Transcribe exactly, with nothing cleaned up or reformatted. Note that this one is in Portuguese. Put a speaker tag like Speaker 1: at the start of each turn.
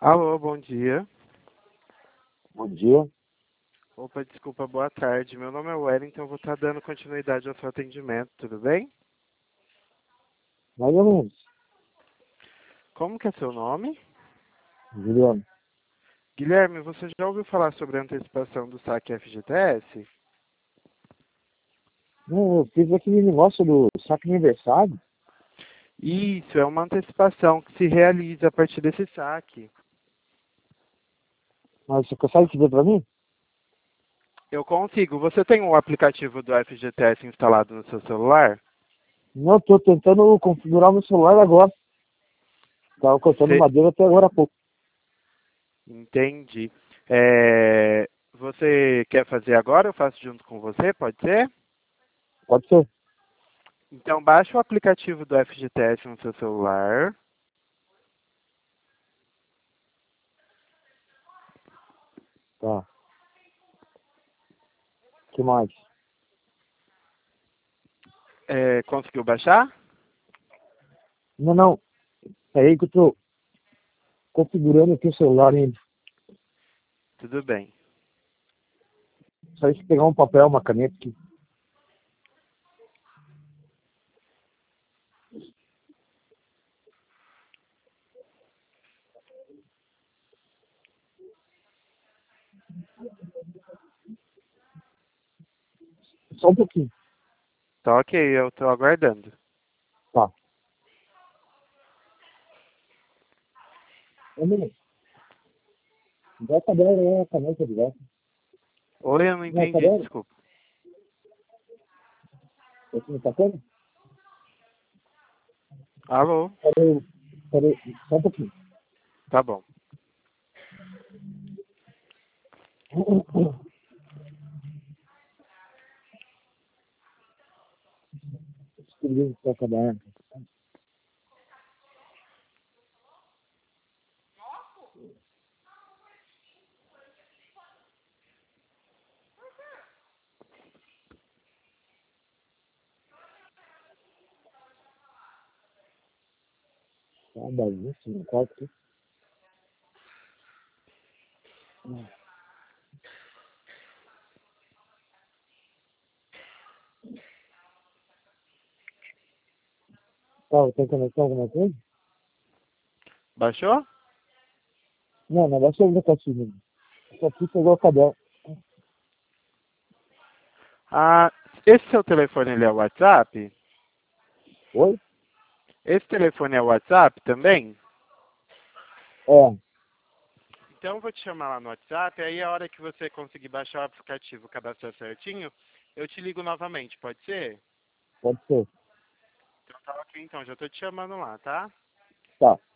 Speaker 1: Alô, bom dia.
Speaker 2: Bom dia.
Speaker 1: Opa, desculpa, boa tarde. Meu nome é Wellington, eu vou estar dando continuidade ao seu atendimento, tudo bem?
Speaker 2: Mais ou menos.
Speaker 1: Como que é seu nome?
Speaker 2: Juliano.
Speaker 1: Guilherme, você já ouviu falar sobre a antecipação do saque F G T S?
Speaker 2: Não, eu fiz aquele negócio do saque aniversário.
Speaker 1: Isso, é uma antecipação que se realiza a partir desse saque.
Speaker 2: Mas você consegue fazer pra mim?
Speaker 1: Eu consigo. Você tem o aplicativo do F G T S instalado no seu celular?
Speaker 2: Não, eu tô tentando configurar meu celular agora. Tava cortando
Speaker 1: Cê-
Speaker 2: madeira até agora há pouco.
Speaker 1: Entendi. É, Você quer fazer agora? Eu faço junto com você, pode ser?
Speaker 2: Pode ser.
Speaker 1: Então, baixa o aplicativo do F G T S no seu celular.
Speaker 2: Tá. Que mais?
Speaker 1: É, conseguiu baixar?
Speaker 2: Não, não. É aí que eu tô configurando aqui o celular ainda.
Speaker 1: Tudo bem.
Speaker 2: Só isso pegar um papel, uma caneta aqui. Só um pouquinho.
Speaker 1: Tá ok, eu estou aguardando.
Speaker 2: Tá. Ô, menino. Dá a cadeira aí, a caneta de volta.
Speaker 1: Oi, eu não
Speaker 2: Não,
Speaker 1: entendi,
Speaker 2: cadeira?
Speaker 1: desculpa.
Speaker 2: Você não tá vendo?
Speaker 1: Alô?
Speaker 2: Peraí, peraí. Só um pouquinho.
Speaker 1: Tá bom.
Speaker 2: Escrevi no caderno. Tá uma bagunça no quarto aqui. Tá, tem conexão alguma coisa?
Speaker 1: Baixou?
Speaker 2: Não, não vai ser o aplicativo. Isso aqui pegou a cadeira.
Speaker 1: Ah, esse seu telefone ele é o WhatsApp?
Speaker 2: Oi?
Speaker 1: Esse telefone é o WhatsApp também?
Speaker 2: É,
Speaker 1: Então eu vou te chamar lá no WhatsApp, aí a hora que você conseguir baixar o aplicativo, cadastrar certinho, eu te ligo novamente, pode ser?
Speaker 2: pode ser.
Speaker 1: Então tá ok, então, já tô te chamando lá, tá?
Speaker 2: Tá.